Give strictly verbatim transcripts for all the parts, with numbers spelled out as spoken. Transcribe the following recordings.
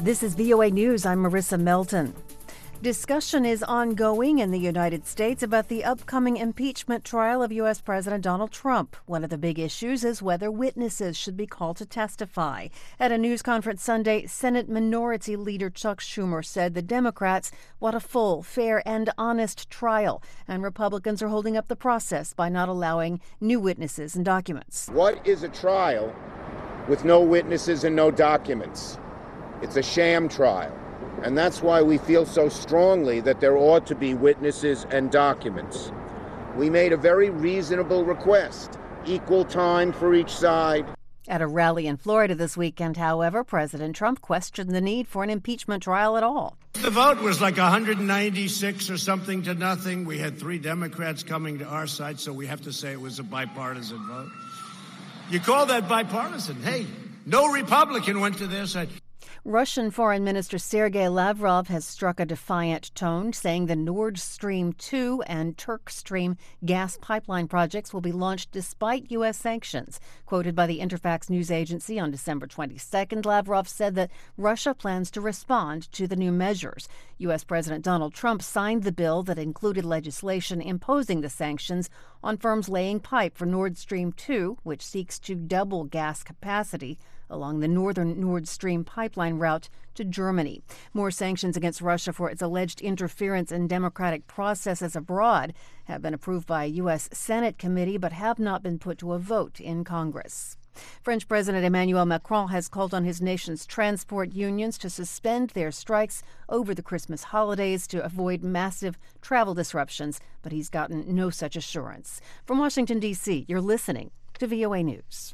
This is V O A News. I'm Marissa Melton. Discussion is ongoing in the United States about the upcoming impeachment trial of U S. President Donald Trump. One of the big issues is whether witnesses should be called to testify. At a news conference Sunday, Senate Minority Leader Chuck Schumer said the Democrats want a full, fair, and honest trial, and Republicans are holding up the process by not allowing new witnesses and documents. What is a trial with no witnesses and no documents? It's a sham trial. And that's why we feel so strongly that there ought to be witnesses and documents. We made a very reasonable request, equal time for each side. At a rally in Florida this weekend, however, President Trump questioned the need for an impeachment trial at all. The vote was like one hundred ninety-six or something to nothing. We had three Democrats coming to our side, so we have to say it was a bipartisan vote. You call that bipartisan? Hey, no Republican went to their side. Russian Foreign Minister Sergei Lavrov has struck a defiant tone, saying the Nord Stream two and Turk Stream gas pipeline projects will be launched despite U S sanctions. Quoted by the Interfax news agency on December twenty-second, Lavrov said that Russia plans to respond to the new measures. U S. President Donald Trump signed the bill that included legislation imposing the sanctions on firms laying pipe for Nord Stream two, which seeks to double gas capacity along the northern Nord Stream pipeline route to Germany. More sanctions against Russia for its alleged interference in democratic processes abroad have been approved by a U S. Senate committee but have not been put to a vote in Congress. French President Emmanuel Macron has called on his nation's transport unions to suspend their strikes over the Christmas holidays to avoid massive travel disruptions, but he's gotten no such assurance. From Washington, D C, you're listening to V O A News.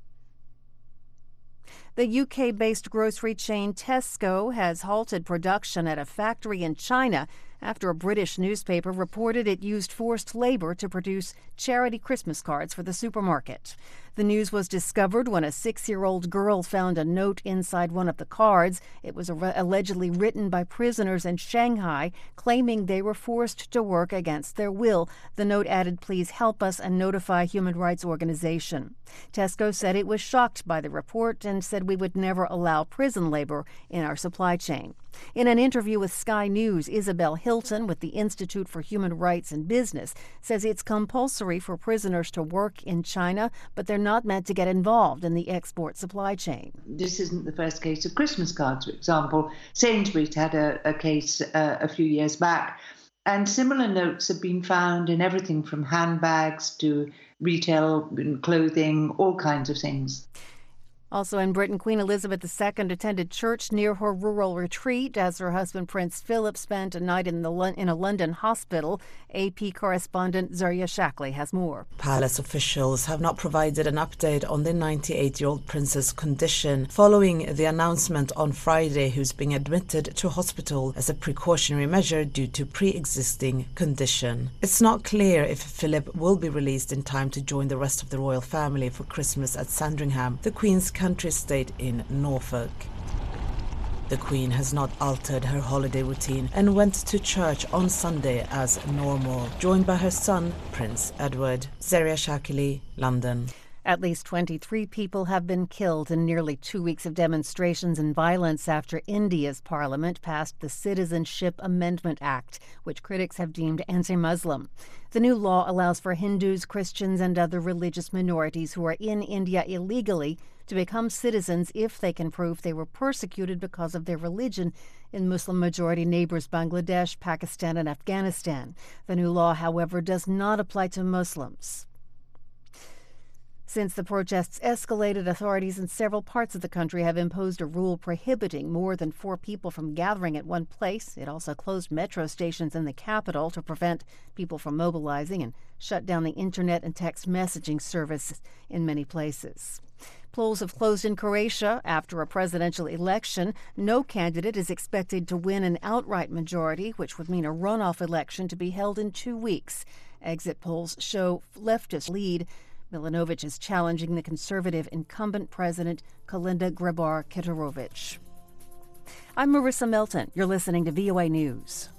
The U K-based grocery chain Tesco has halted production at a factory in China after a British newspaper reported it used forced labor to produce charity Christmas cards for the supermarket. The news was discovered when a six-year-old girl found a note inside one of the cards. It was allegedly written by prisoners in Shanghai, claiming they were forced to work against their will. The note added, "Please help us and notify human rights organization." Tesco said it was shocked by the report and said, "We would never allow prison labor in our supply chain." In an interview with Sky News, Isabel Hilton with the Institute for Human Rights and Business says it's compulsory for prisoners to work in China, but they're not meant to get involved in the export supply chain. This isn't the first case of Christmas cards, for example. Sainsbury's had a, a case uh, a few years back, and similar notes have been found in everything from handbags to retail clothing, all kinds of things. Also in Britain, Queen Elizabeth the Second attended church near her rural retreat as her husband Prince Philip spent a night in, the, in a London hospital. A P correspondent Zarya Shackley has more. Palace officials have not provided an update on the ninety-eight-year-old prince's condition following the announcement on Friday who's being admitted to hospital as a precautionary measure due to pre-existing condition. It's not clear if Philip will be released in time to join the rest of the royal family for Christmas at Sandringham, the Queen's country estate in Norfolk. The Queen has not altered her holiday routine and went to church on Sunday as normal, joined by her son, Prince Edward. Zarya Shackley, London. At least twenty-three people have been killed in nearly two weeks of demonstrations and violence after India's parliament passed the Citizenship Amendment Act, which critics have deemed anti-Muslim. The new law allows for Hindus, Christians, and other religious minorities who are in India illegally to become citizens if they can prove they were persecuted because of their religion in Muslim-majority neighbors Bangladesh, Pakistan, and Afghanistan. The new law, however, does not apply to Muslims. Since the protests escalated, authorities in several parts of the country have imposed a rule prohibiting more than four people from gathering at one place. It also closed metro stations in the capital to prevent people from mobilizing and shut down the internet and text messaging service in many places. Polls have closed in Croatia after a presidential election. No candidate is expected to win an outright majority, which would mean a runoff election to be held in two weeks. Exit polls show leftist lead. Milanovic is challenging the conservative incumbent president, Kolinda Grabar-Kitarovic. I'm Marissa Melton. You're listening to V O A News.